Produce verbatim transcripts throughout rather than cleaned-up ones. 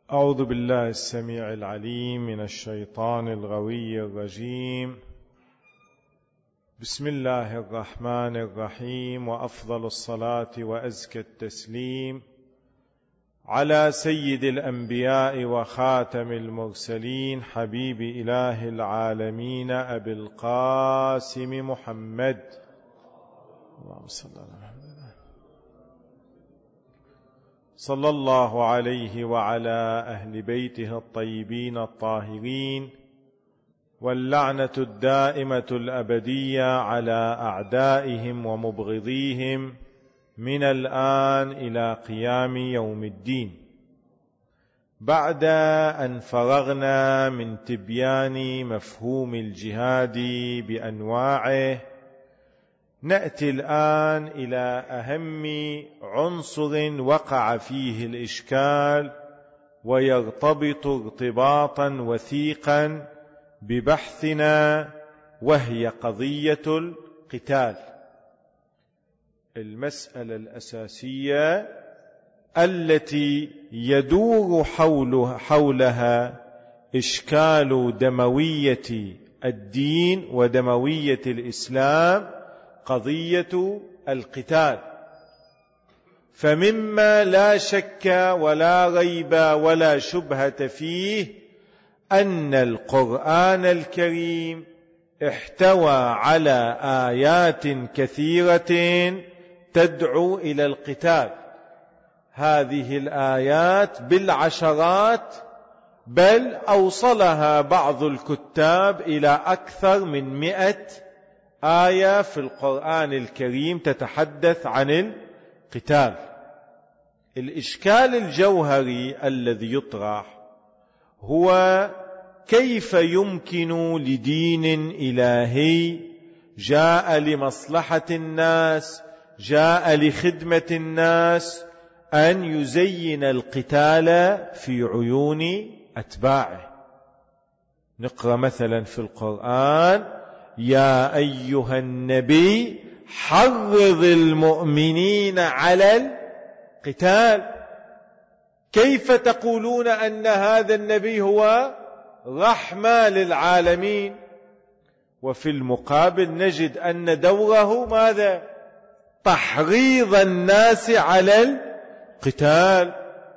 أعوذ بالله السميع العليم من الشيطان الغوي الرجيم. بسم الله الرحمن الرحيم، وأفضل الصلاة وأزكى التسليم على سيد الأنبياء وخاتم المرسلين حبيب إله العالمين أبي القاسم محمد، اللهم صل على محمد، صلى الله عليه وعلى أهل بيته الطيبين الطاهرين، واللعنة الدائمة الأبدية على أعدائهم ومبغضيهم من الآن إلى قيام يوم الدين. بعد أن فرغنا من تبيان مفهوم الجهاد بأنواعه، نأتي الآن إلى أهم عنصر وقع فيه الإشكال ويرتبط ارتباطا وثيقا ببحثنا، وهي قضية القتال. المسألة الأساسية التي يدور حولها إشكال دموية الدين ودموية الإسلام قضية القتال. فمما لا شك ولا ريب ولا شبهة فيه أن القرآن الكريم احتوى على آيات كثيرة تدعو إلى القتال. هذه الآيات بالعشرات، بل أوصلها بعض الكتاب إلى أكثر من مئة آية في القرآن الكريم تتحدث عن القتال. الإشكال الجوهري الذي يطرح هو كيف يمكن لدين إلهي جاء لمصلحة الناس، جاء لخدمة الناس، أن يزين القتال في عيون أتباعه. نقرأ مثلا في القرآن: يا أيها النبي حرض المؤمنين على القتال. كيف تقولون أن هذا النبي هو رحمة للعالمين؟ وفي المقابل نجد أن دوره ماذا؟ تحريض الناس على القتال،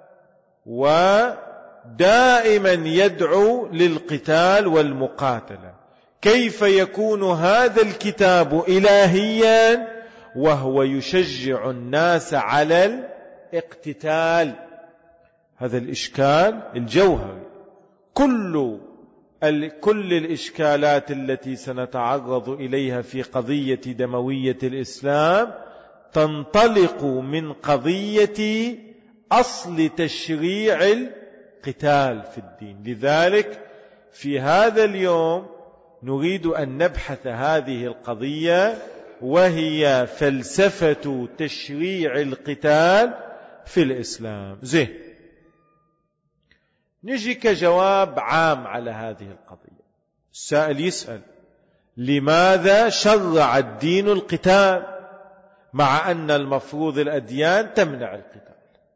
ودائما يدعو للقتال والمقاتلة. كيف يكون هذا الكتاب إلهيا وهو يشجع الناس على الاقتتال؟ هذا الإشكال الجوهري. كل كل الإشكالات التي سنتعرض إليها في قضية دموية الإسلام تنطلق من قضية أصل تشريع القتال في الدين. لذلك في هذا اليوم نريد أن نبحث هذه القضية، وهي فلسفة تشريع القتال في الإسلام. زين، نجي كجواب عام على هذه القضية. السائل يسأل: لماذا شرع الدين القتال مع أن المفروض الأديان تمنع القتال؟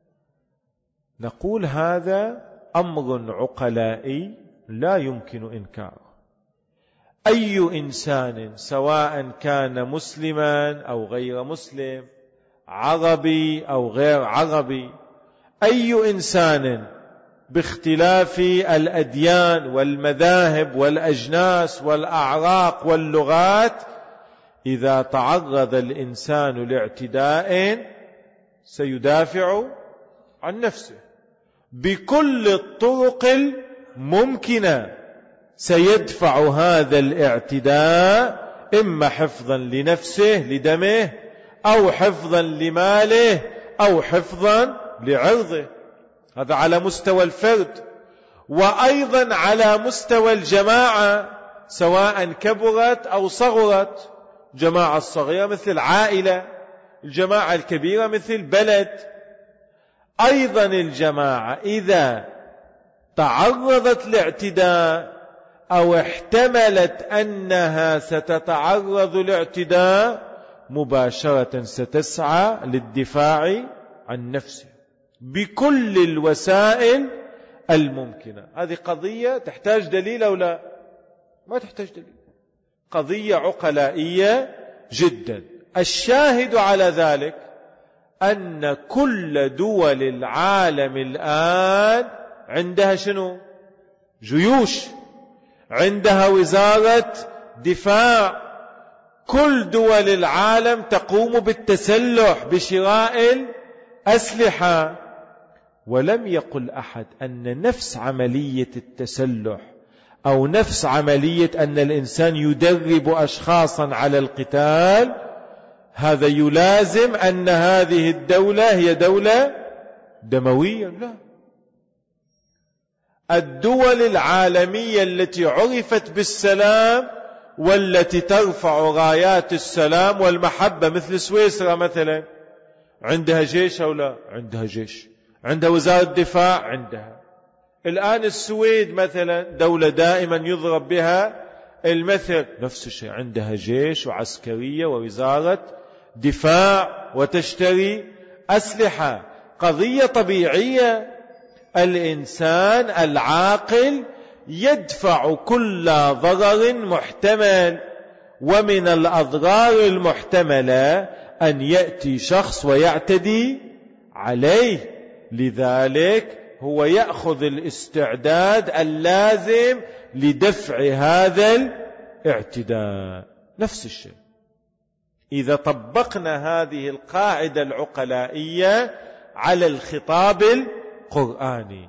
نقول هذا أمر عقلائي لا يمكن إنكاره. أي إنسان سواء كان مسلما أو غير مسلم، عربي أو غير عربي، أي إنسان باختلاف الأديان والمذاهب والأجناس والأعراق واللغات، إذا تعرض الإنسان لاعتداء سيدافع عن نفسه بكل الطرق الممكنة. سيدفع هذا الاعتداء إما حفظا لنفسه لدمه، أو حفظا لماله، أو حفظا لعرضه. هذا على مستوى الفرد، وأيضا على مستوى الجماعة سواء كبرت أو صغرت. الجماعة الصغيرة مثل عائلة، الجماعة الكبيرة مثل بلد. أيضا الجماعة إذا تعرضت لاعتداء أو احتملت أنها ستتعرض لاعتداء، مباشرة ستسعى للدفاع عن نفسه بكل الوسائل الممكنة. هذه قضية تحتاج دليل أو لا؟ ما تحتاج دليل، قضية عقلائية جدا. الشاهد على ذلك أن كل دول العالم الآن عندها شنو؟ جيوش، عندها وزارة دفاع. كل دول العالم تقوم بالتسلح بشراء الأسلحة. ولم يقل أحد أن نفس عملية التسلح أو نفس عملية أن الإنسان يدرب أشخاصا على القتال هذا يلازم أن هذه الدولة هي دولة دموية. لا، الدول العالمية التي عرفت بالسلام والتي ترفع رايات السلام والمحبة مثل سويسرا مثلا، عندها جيش أو لا؟ عندها جيش. عندها وزارة دفاع؟ عندها. الآن السويد مثلا دولة دائما يضرب بها المثل، نفس الشيء، عندها جيش وعسكرية ووزارة دفاع وتشتري أسلحة. قضية طبيعية. الإنسان العاقل يدفع كل ضرر محتمل، ومن الأضرار المحتملة أن يأتي شخص ويعتدي عليه. لذلك هو يأخذ الاستعداد اللازم لدفع هذا الاعتداء. نفس الشيء إذا طبقنا هذه القاعدة العقلائية على الخطاب القرآني،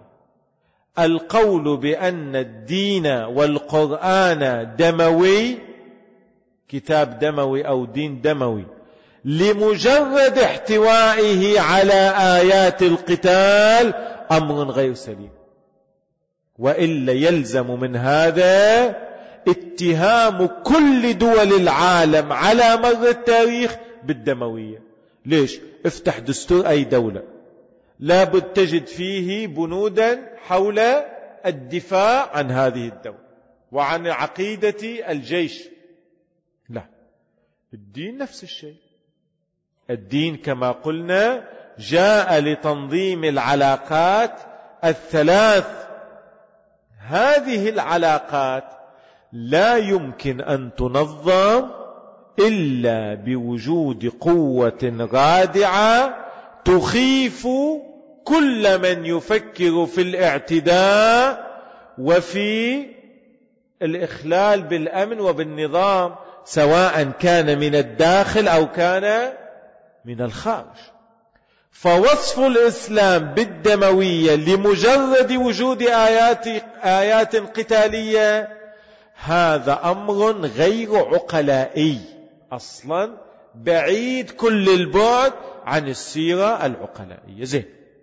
القول بأن الدين والقرآن دموي، كتاب دموي أو دين دموي، لمجرد احتوائه على آيات القتال أمر غير سليم. وإلا يلزم من هذا اتهام كل دول العالم على مر التاريخ بالدموية. ليش؟ افتح دستور أي دولة لابد تجد فيه بنودا حول الدفاع عن هذه الدولة وعن عقيدة الجيش. لا، الدين نفس الشيء. الدين كما قلنا جاء لتنظيم العلاقات الثلاث. هذه العلاقات لا يمكن أن تنظم إلا بوجود قوة رادعة تخيف كل من يفكر في الاعتداء وفي الإخلال بالأمن وبالنظام، سواء كان من الداخل أو كان من الخارج. فوصف الإسلام بالدموية لمجرد وجود آيات, آيات قتالية هذا أمر غير عقلائي أصلا، بعيد كل البعد عن السيرة العقلائية. زين،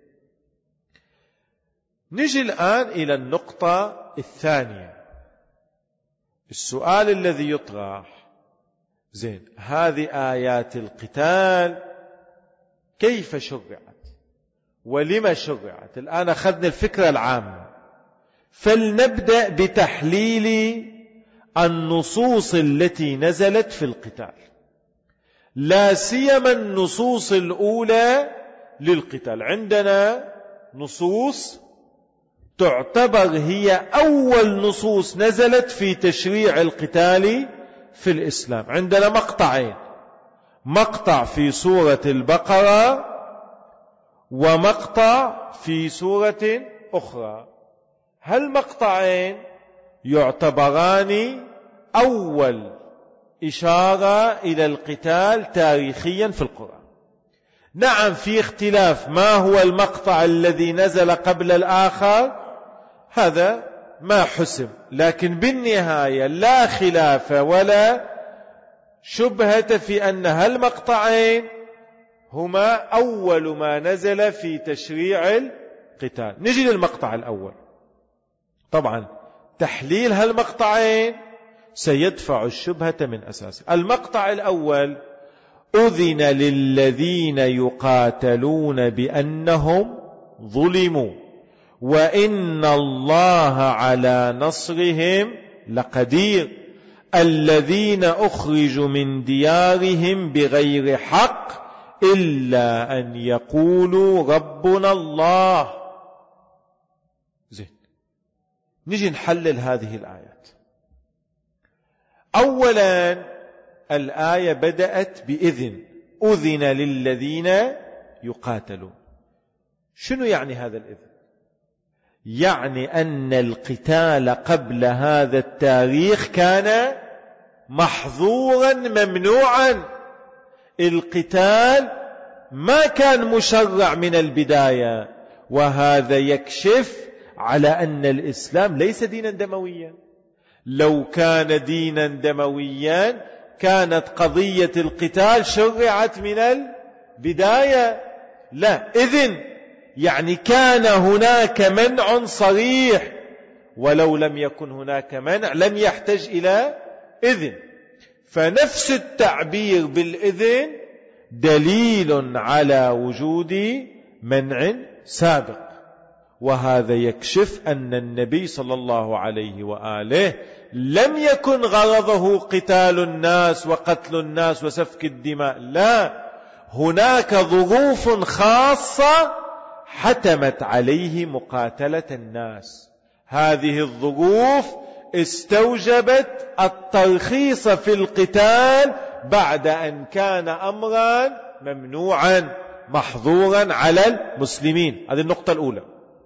نجي الآن إلى النقطة الثانية. السؤال الذي يطرح، زين، هذه آيات القتال كيف شرعت ولما شرعت؟ الآن أخذنا الفكرة العامة، فلنبدأ بتحليل النصوص التي نزلت في القتال، لا سيما النصوص الأولى للقتال. عندنا نصوص تعتبر هي أول نصوص نزلت في تشريع القتال في الإسلام. عندنا مقطعين، مقطع في سورة البقرة ومقطع في سورة أخرى. هالمقطعين يعتبران أول إشارة إلى القتال تاريخيا في القرآن. نعم، في اختلاف ما هو المقطع الذي نزل قبل الآخر، هذا ما حسم، لكن بالنهاية لا خلاف ولا شبهة في أن هالمقطعين هما أول ما نزل في تشريع القتال. نجي للمقطع الأول. طبعا تحليل هالمقطعين سيدفع الشبهة من أساسه. المقطع الأول: أذن للذين يقاتلون بأنهم ظلموا وإن الله على نصرهم لقدير الذين أخرجوا من ديارهم بغير حق إلا أن يقولوا ربنا الله. زين، نجي نحلل هذه الآيات. أولا الآية بدأت بإذن، أذن للذين يقاتلون. شنو يعني هذا الإذن؟ يعني أن القتال قبل هذا التاريخ كان محظورا ممنوعا. القتال ما كان مشرع من البداية، وهذا يكشف على أن الإسلام ليس دينا دمويا. لو كان دينا دمويا كانت قضية القتال شرعت من البداية. لا، إذن يعني كان هناك منع صريح، ولو لم يكن هناك منع لم يحتاج إلى إذن. فنفس التعبير بالإذن دليل على وجود منع سابق، وهذا يكشف أن النبي صلى الله عليه وآله لم يكن غرضه قتال الناس وقتل الناس وسفك الدماء، لا، هناك ظروف خاصة حتمت عليه مقاتلة الناس. هذه الظروف استوجبت الترخيص في القتال بعد أن كان أمرا ممنوعا محظورا على المسلمين. هذه النقطة الأولى.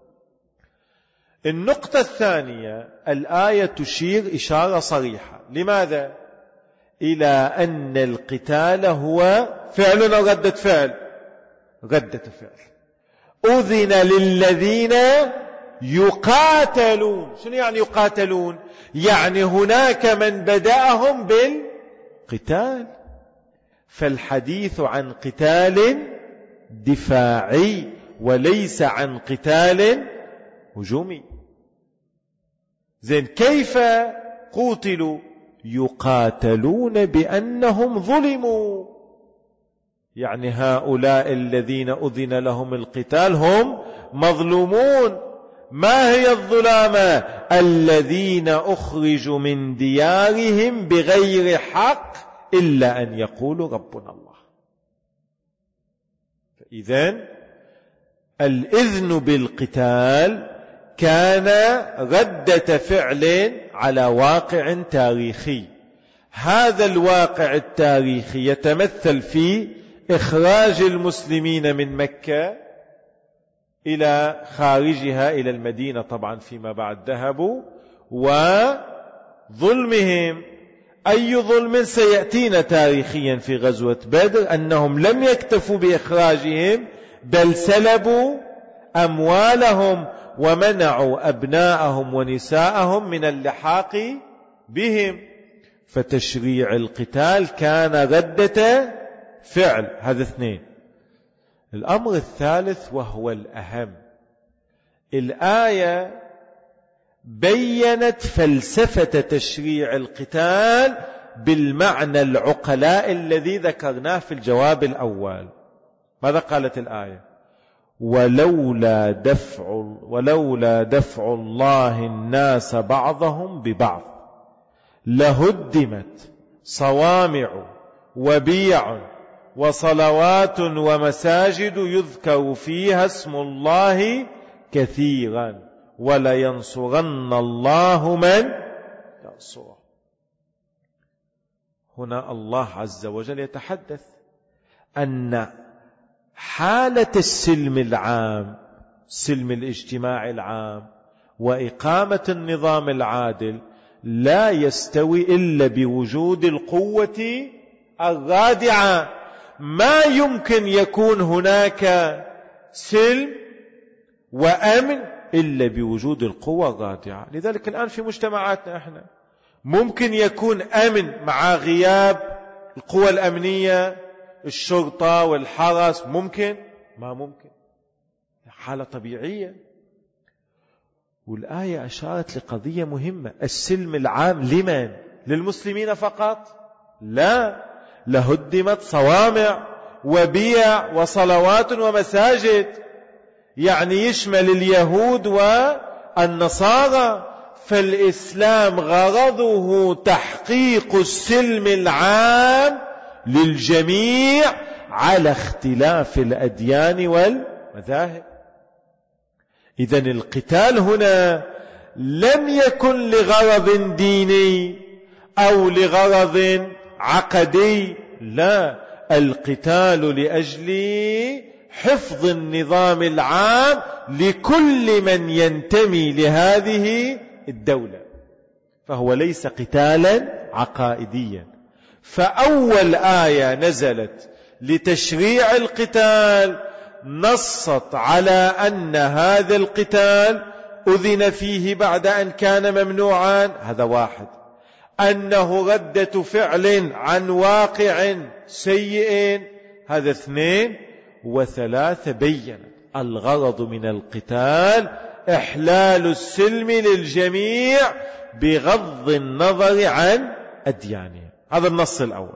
النقطة الثانية، الآية تشير إشارة صريحة. لماذا؟ إلى أن القتال هو فعل أو ردة فعل؟ ردة فعل. أذن للذين يقاتلون. شنو يعني يقاتلون؟ يعني هناك من بدأهم بالقتال. فالحديث عن قتال دفاعي وليس عن قتال هجومي. زين، كيف قوتلوا؟ يقاتلون بأنهم ظلموا. يعني هؤلاء الذين أذن لهم القتال هم مظلومون. ما هي الظلامة؟ الذين أخرجوا من ديارهم بغير حق إلا أن يقولوا ربنا الله. فإذن الإذن بالقتال كان ردة فعل على واقع تاريخي. هذا الواقع التاريخي يتمثل في إخراج المسلمين من مكة إلى خارجها إلى المدينة، طبعا فيما بعد ذهبوا، وظلمهم. أي ظلم سيأتينا تاريخيا في غزوة بدر، أنهم لم يكتفوا بإخراجهم بل سلبوا أموالهم ومنعوا أبناءهم ونساءهم من اللحاق بهم. فتشريع القتال كان ردة فعل. هذا اثنين. الأمر الثالث وهو الأهم، الآية بيّنت فلسفة تشريع القتال بالمعنى العقلاء الذي ذكرناه في الجواب الأول. ماذا قالت الآية؟ ولولا دفع ولولا دفع الله الناس بعضهم ببعض لهدمت صوامع وبيع وصلوات ومساجد يذكر فيها اسم الله كثيرا ولينصرن الله من ينصره. هنا الله عز وجل يتحدث أن حالة السلم العام، سلم الاجتماع العام وإقامة النظام العادل لا يستوي إلا بوجود القوة الرادعة. ما يمكن يكون هناك سلم وأمن إلا بوجود القوة الرادعة. لذلك الآن في مجتمعاتنا احنا ممكن يكون أمن مع غياب القوى الأمنية، الشرطة والحرس، ممكن؟ ما ممكن، حالة طبيعية. والآية أشارت لقضية مهمة، السلم العام لمن؟ للمسلمين فقط؟ لا، لهدمت صوامع وبيع وصلوات ومساجد، يعني يشمل اليهود والنصارى. فالإسلام غرضه تحقيق السلم العام للجميع على اختلاف الأديان والمذاهب. إذن القتال هنا لم يكن لغرض ديني أو لغرض عقدي، لا، القتال لأجل حفظ النظام العام لكل من ينتمي لهذه الدولة، فهو ليس قتالا عقائديا. فأول آية نزلت لتشريع القتال نصت على أن هذا القتال أذن فيه بعد أن كان ممنوعا، هذا واحد. أنه ردة فعل عن واقع سيء، هذا اثنين. وثلاثة، بين الغرض من القتال إحلال السلم للجميع بغض النظر عن أديانهم. هذا النص الأول.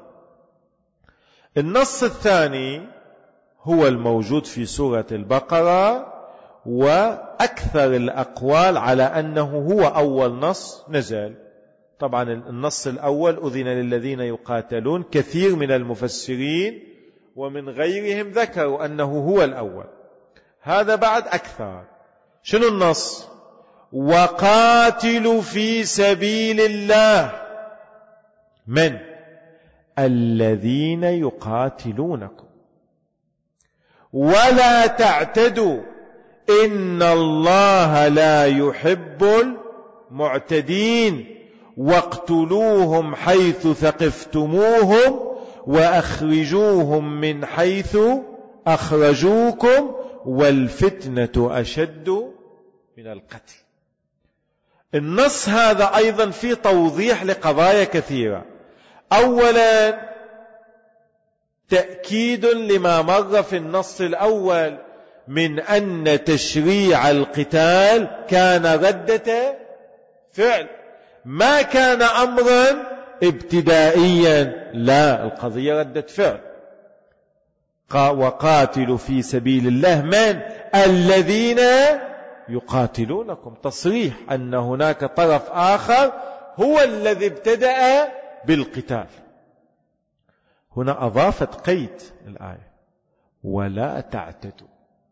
النص الثاني هو الموجود في سورة البقرة، وأكثر الأقوال على أنه هو أول نص نزل. طبعا النص الأول أذن للذين يقاتلون، كثير من المفسرين ومن غيرهم ذكروا أنه هو الأول، هذا بعد أكثر. شنو النص؟ وقاتلوا في سبيل الله من الذين يقاتلونكم ولا تعتدوا إن الله لا يحب المعتدين واقتلوهم حيث ثقفتموهم وأخرجوهم من حيث أخرجوكم والفتنة أشد من القتل. النص هذا أيضا فيه توضيح لقضايا كثيرة. أولا تأكيد لما مر في النص الأول من أن تشريع القتال كان ردة فعل، ما كان أمرا ابتدائيا، لا، القضية ردة فعل. وقاتلوا في سبيل الله من الذين يقاتلونكم، تصريح أن هناك طرف آخر هو الذي ابتدأ بالقتال. هنا أضافت قيد الآية ولا تعتدوا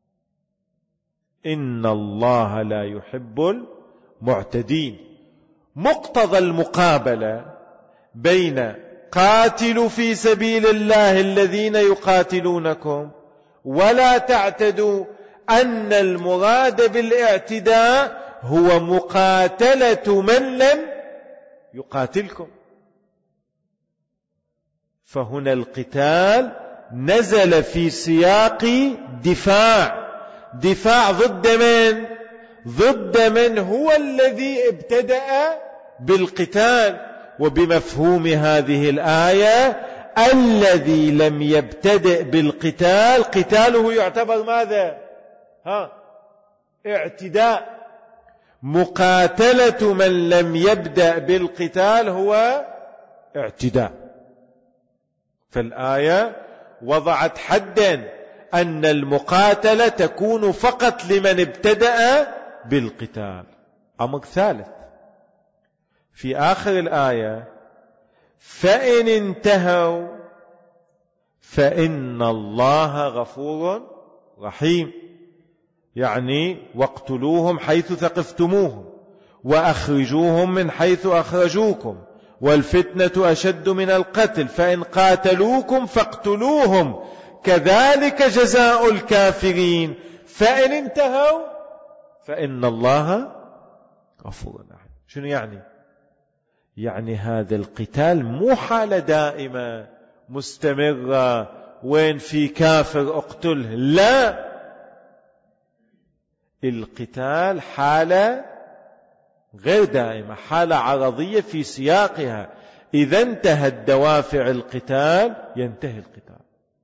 إن الله لا يحب المعتدين. مقتضى المقابلة بين قاتلوا في سبيل الله الذين يقاتلونكم ولا تعتدوا أن المراد بالاعتداء هو مقاتلة من لم يقاتلكم. فهنا القتال نزل في سياق دفاع، دفاع ضد من؟ ضد من هو الذي ابتدأ بالقتال. وبمفهوم هذه الآية الذي لم يبتدئ بالقتال قتاله يعتبر ماذا؟ ها؟ اعتداء. مقاتلة من لم يبدأ بالقتال هو اعتداء. فالآية وضعت حدا أن المقاتلة تكون فقط لمن ابتدأ بالقتال. أمر ثالث في آخر الآية فإن انتهوا فإن الله غفور رحيم، يعني واقتلوهم حيث ثقفتموهم وأخرجوهم من حيث أخرجوكم والفتنة أشد من القتل فإن قاتلوكم فاقتلوهم كذلك جزاء الكافرين فإن انتهوا فإن الله غفور رحيم. شنو يعني؟ يعني هذا القتال مو حالة دائمة مستمرة وين في كافر اقتله، لا، القتال حالة غير دائمة، حالة عرضية في سياقها. إذا انتهت دوافع القتال ينتهي القتال.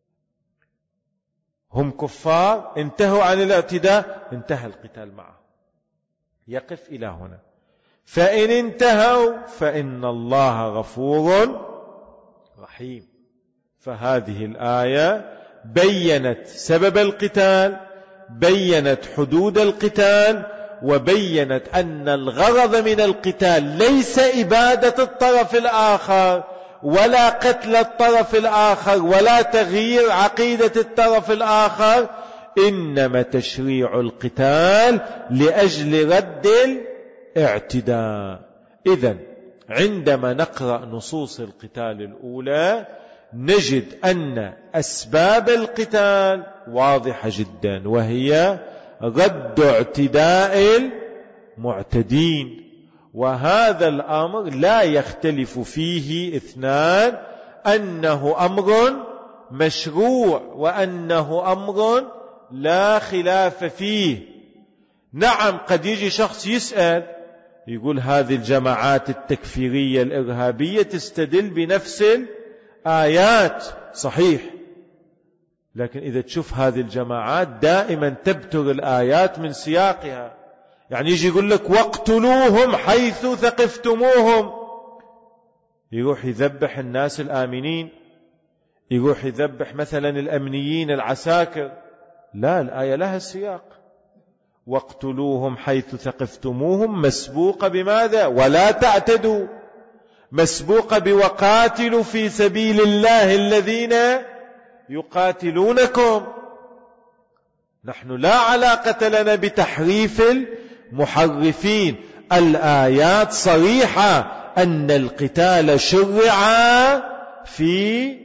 هم كفار انتهوا عن الاعتداء انتهى القتال معهم، يقف إلى هنا. فإن انتهوا فإن الله غفور رحيم. فهذه الآية بيّنت سبب القتال، بيّنت حدود القتال، وبيّنت أن الغرض من القتال ليس إبادة الطرف الآخر ولا قتل الطرف الآخر ولا تغيير عقيدة الطرف الآخر، إنما تشريع القتال لأجل رد الاعتداء. إذن عندما نقرأ نصوص القتال الأولى نجد أن أسباب القتال واضحة جدا، وهي رد اعتداء المعتدين، وهذا الأمر لا يختلف فيه اثنان، أنه أمر مشروع وأنه أمر لا خلاف فيه. نعم قد يجي شخص يسأل يقول هذه الجماعات التكفيرية الإرهابية تستدل بنفس الآيات، صحيح، لكن إذا تشوف هذه الجماعات دائما تبتر الآيات من سياقها. يعني يجي يقول لك واقتلوهم حيث ثقفتموهم، يروح يذبح الناس الآمنين، يروح يذبح مثلا الأمنيين العساكر. لا، الآية لها سياق، واقتلوهم حيث ثقفتموهم مسبوقة بماذا؟ ولا تعتدوا، مسبوقة بوقاتلوا في سبيل الله الذين يقاتلونكم. نحن لا علاقة لنا بتحريف المحرفين، الآيات صريحة أن القتال شرع في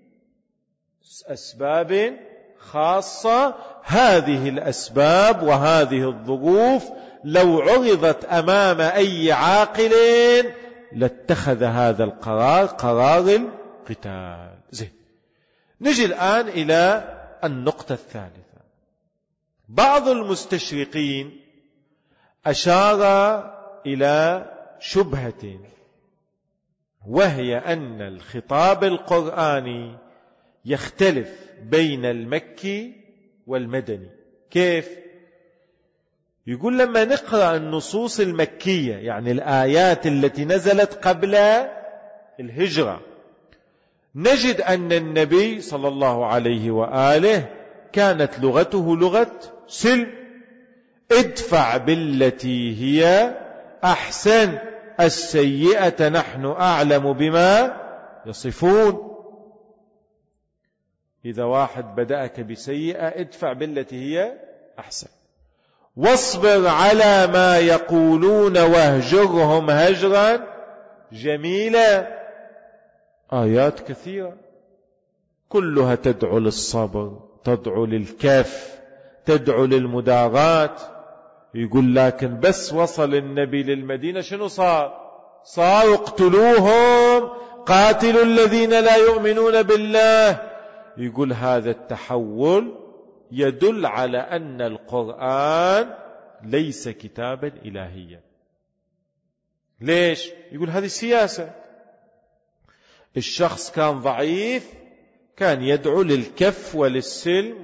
أسباب خاصة. هذه الأسباب وهذه الظروف لو عرضت أمام أي عاقل لاتخذ هذا القرار قرار القتال. زين، نجي الآن إلى النقطة الثالثة. بعض المستشرقين أشار إلى شبهة، وهي أن الخطاب القرآني يختلف بين المكي والمدني. كيف؟ يقول لما نقرأ النصوص المكية، يعني الآيات التي نزلت قبل الهجرة، نجد أن النبي صلى الله عليه وآله كانت لغته لغة سلم، ادفع بالتي هي أحسن السيئة نحن أعلم بما يصفون. إذا واحد بدأك بسيئة ادفع بالتي هي أحسن، واصبر على ما يقولون واهجرهم هجرا جميلا. آيات كثيرة كلها تدعو للصبر، تدعو للكف، تدعو للمداراة. يقول لكن بس وصل النبي للمدينة شنو صار؟ صار اقتلوهم، قاتلوا الذين لا يؤمنون بالله. يقول هذا التحول يدل على أن القرآن ليس كتابا إلهيا. ليش؟ يقول هذه سياسة. الشخص كان ضعيف كان يدعو للكف وللسلم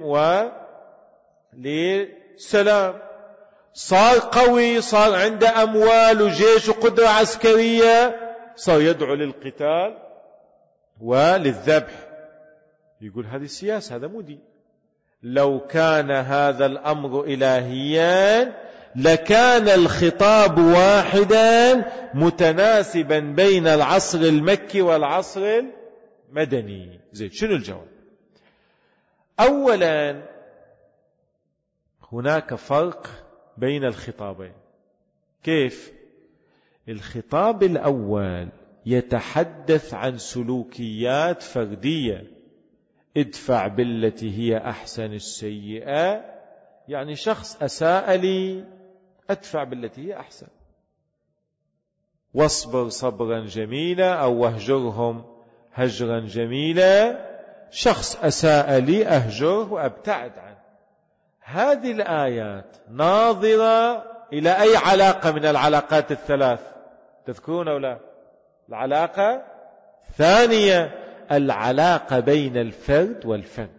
وللسلام، صار قوي، صار عنده أموال وجيش وقدرة عسكرية، صار يدعو للقتال وللذبح. يقول هذه السياسة، هذا مو دين. لو كان هذا الأمر إلهيا لكان الخطاب واحدا متناسبا بين العصر المكي والعصر المدني. زين، شنو الجواب؟ أولا هناك فرق بين الخطابين. كيف؟ الخطاب الأول يتحدث عن سلوكيات فردية، ادفع بالتي هي أحسن السيئة، يعني شخص أساء لي أدفع بالتي هي أحسن، واصبر صبرا جميلا أو واهجرهم هجرا جميلا، شخص أساء لي أهجره وأبتعد عنه. هذه الآيات ناظرة إلى أي علاقة من العلاقات الثلاث؟ تذكرون أو لا؟ العلاقة ثانية، العلاقة بين الفرد والفرد.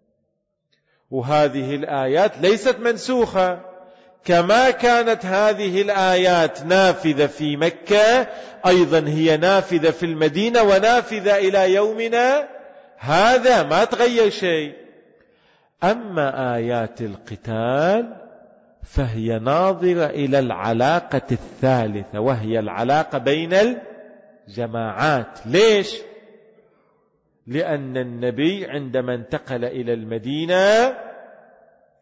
وهذه الآيات ليست منسوخة، كما كانت هذه الآيات نافذة في مكة أيضا هي نافذة في المدينة ونافذة إلى يومنا هذا، ما تغير شيء. أما آيات القتال فهي ناظرة إلى العلاقة الثالثة، وهي العلاقة بين الجماعات. ليش؟ لأن النبي عندما انتقل إلى المدينة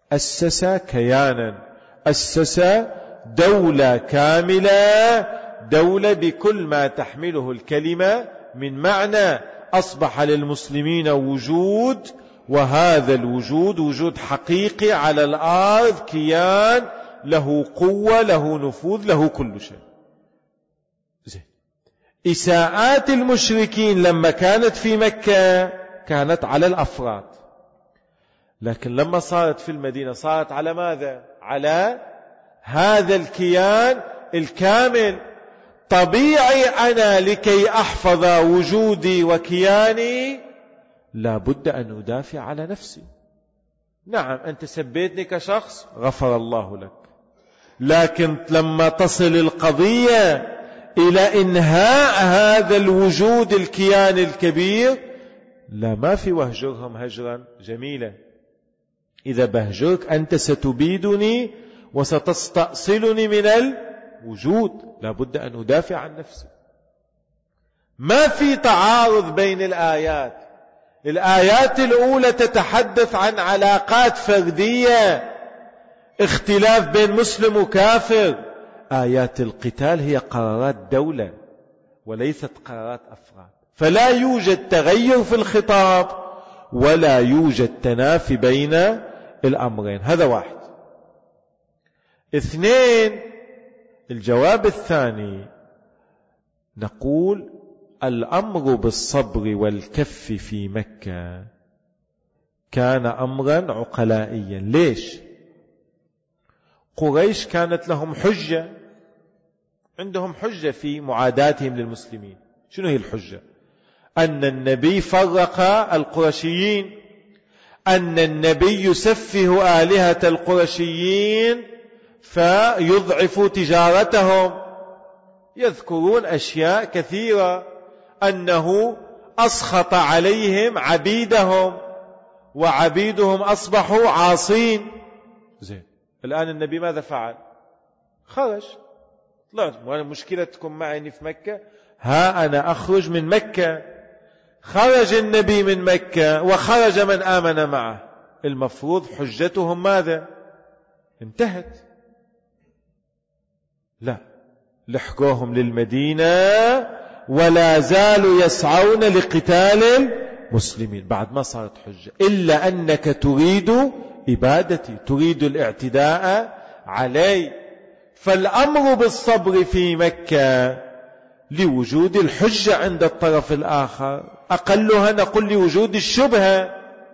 أسس كيانا، أسس دولة كاملة، دولة بكل ما تحمله الكلمة من معنى. أصبح للمسلمين وجود، وهذا الوجود وجود حقيقي على الأرض، كيان له قوة، له نفوذ، له كل شيء. زين. إساءات المشركين لما كانت في مكة كانت على الأفراد، لكن لما صارت في المدينة صارت على ماذا؟ على هذا الكيان الكامل. طبيعي أنا لكي أحفظ وجودي وكياني لابد أن أدافع على نفسي. نعم أنت سبيتني كشخص، غفر الله لك، لكن لما تصل القضية إلى إنهاء هذا الوجود الكيان الكبير، لا، ما في وهجرهم هجرا جميلا. إذا بهجرك أنت ستبيدني وستستأصلني من الوجود، لابد أن أدافع عن نفسي. ما في تعارض بين الآيات. الآيات الأولى تتحدث عن علاقات فردية، اختلاف بين مسلم وكافر. آيات القتال هي قرارات دولة وليست قرارات أفراد، فلا يوجد تغير في الخطاب ولا يوجد تنافي بين الأمرين. هذا واحد. اثنين، الجواب الثاني نقول الأمر بالصبر والكف في مكة كان أمرا عقلائيا. ليش؟ قريش كانت لهم حجة، عندهم حجة في معاداتهم للمسلمين. شنو هي الحجة؟ أن النبي فرق القرشيين، أن النبي يسفه آلهة القرشيين فيضعف تجارتهم. يذكرون أشياء كثيرة، أنه أسخط عليهم عبيدهم وعبيدهم أصبحوا عاصين. زين، الآن النبي ماذا فعل؟ خرج. طلعت مشكلتكم معي في مكة، ها أنا أخرج من مكة. خرج النبي من مكة وخرج من آمن معه، المفروض حجتهم ماذا؟ انتهت. لا، لحقوهم للمدينة ولا زالوا يسعون لقتال المسلمين بعد ما صارت حجة، إلا أنك تريد إبادتي، تريد الاعتداء علي. فالأمر بالصبر في مكة لوجود الحجة عند الطرف الآخر، أقلها نقول لوجود الشبهة.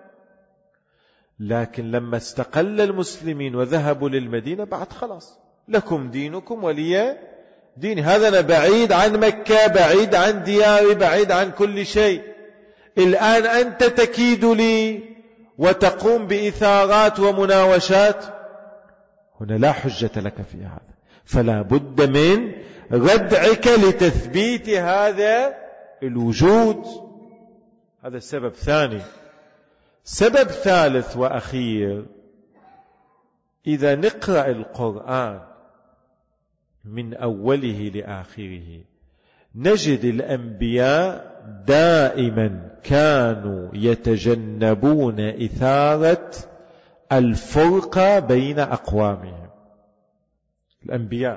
لكن لما استقل المسلمين وذهبوا للمدينة بعد خلاص، لكم دينكم ولي دين. هذا أنا بعيد عن مكة، بعيد عن دياري، بعيد عن كل شيء. الآن أنت تكيد لي وتقوم بإثارات ومناوشات، هنا لا حجة لك في هذا. فلا بد من ردعك لتثبيت هذا الوجود. هذا السبب ثاني. سبب ثالث وأخير، إذا نقرأ القرآن من أوله لآخره نجد الأنبياء دائما كانوا يتجنبون إثارة الفرقة بين أقوامهم. الأنبياء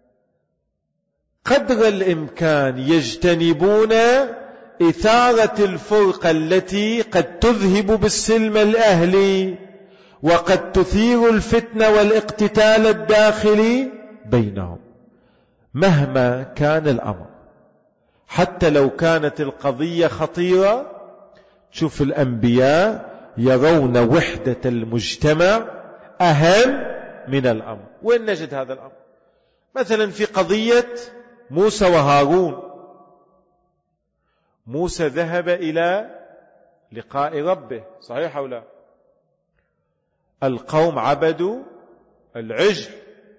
قدر الإمكان يجتنبون إثارة الفرقة التي قد تذهب بالسلم الأهلي وقد تثير الفتنة والاقتتال الداخلي بينهم مهما كان الأمر. حتى لو كانت القضية خطيرة، تشوف الأنبياء يرون وحدة المجتمع أهم من الأمر. وين نجد هذا الأمر؟ مثلا في قضية موسى وهارون. موسى ذهب إلى لقاء ربه، صحيح أو لا؟ القوم عبدوا العجل.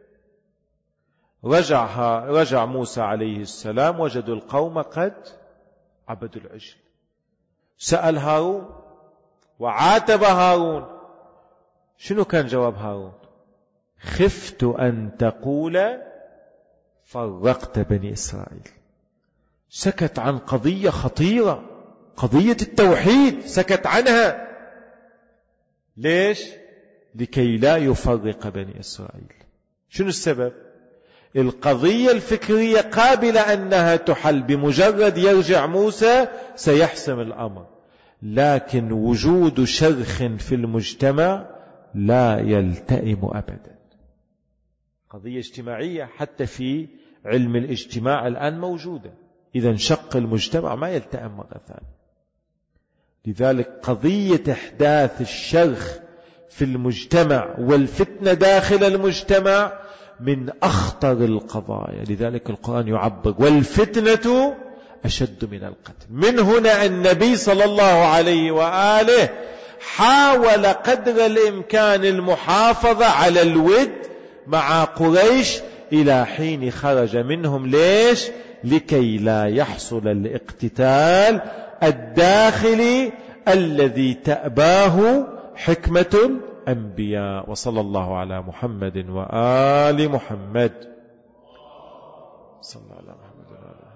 رجع, رجع موسى عليه السلام وجدوا القوم قد عبدوا العجل. سأل هارون وعاتب هارون. شنو كان جواب هارون؟ خفت أن تقول فرقت بني إسرائيل. سكت عن قضية خطيرة، قضية التوحيد، سكت عنها. ليش؟ لكي لا يفرق بني إسرائيل. شنو السبب؟ القضية الفكرية قابلة أنها تحل، بمجرد يرجع موسى سيحسم الأمر، لكن وجود شرخ في المجتمع لا يلتئم أبدا. قضية اجتماعية حتى في علم الاجتماع الآن موجودة، إذا انشق المجتمع ما يلتئم مرة ثانية. لذلك قضية إحداث الشرخ في المجتمع والفتنة داخل المجتمع من أخطر القضايا. لذلك القرآن يعبر والفتنة أشد من القتل. من هنا النبي صلى الله عليه وآله حاول قدر الإمكان المحافظة على الود مع قريش إلى حين خرج منهم. ليش؟ لكي لا يحصل الاقتتال الداخلي الذي تأباه حكمة الأنبياء. وصلى الله على محمد وآل محمد. صلى الله على محمد وآل محمد.